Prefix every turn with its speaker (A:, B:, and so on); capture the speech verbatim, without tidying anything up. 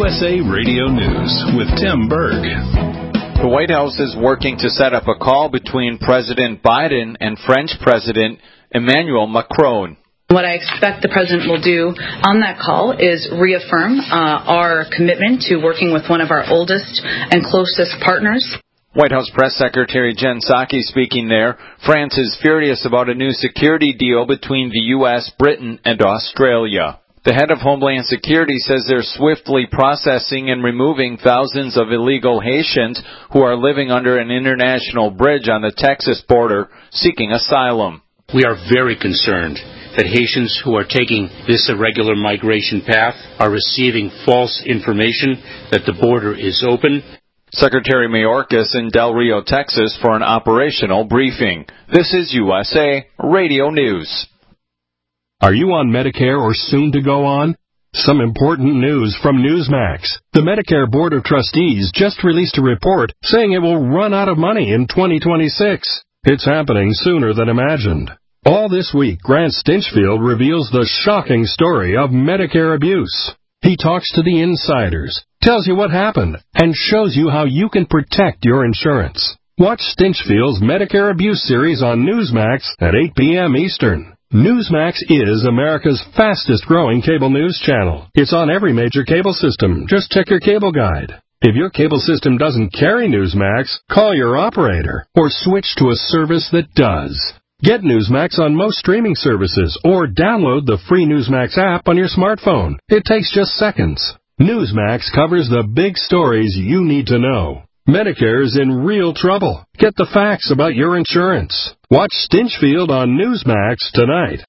A: S A Radio News with Tim Berg.
B: The White House is working to set up a call between President Biden and French President Emmanuel Macron.
C: What I expect the president will do on that call is reaffirm uh, our commitment to working with one of our oldest and closest partners.
B: White House Press Secretary Jen Psaki speaking there. France is furious about a new security deal between the U S, Britain, and Australia. The head of Homeland Security says they're swiftly processing and removing thousands of illegal Haitians who are living under an international bridge on the Texas border seeking asylum.
D: We are very concerned that Haitians who are taking this irregular migration path are receiving false information that the border is open.
B: Secretary Mayorkas in Del Rio, Texas for an operational briefing. This is U S A Radio News.
E: Are you on Medicare or soon to go on? Some important news from Newsmax. The Medicare Board of Trustees just released a report saying it will run out of money in twenty twenty-six. It's happening sooner than imagined. All this week, Grant Stinchfield reveals the shocking story of Medicare abuse. He talks to the insiders, tells you what happened, and shows you how you can protect your insurance. Watch Stinchfield's Medicare Abuse series on Newsmax at eight p.m. Eastern. Newsmax is America's fastest-growing cable news channel. It's on every major cable system. Just check your cable guide. If your cable system doesn't carry Newsmax, call your operator or switch to a service that does. Get Newsmax on most streaming services or download the free Newsmax app on your smartphone. It takes just seconds. Newsmax covers the big stories you need to know. Medicare is in real trouble. Get the facts about your insurance. Watch Stinchfield on Newsmax tonight.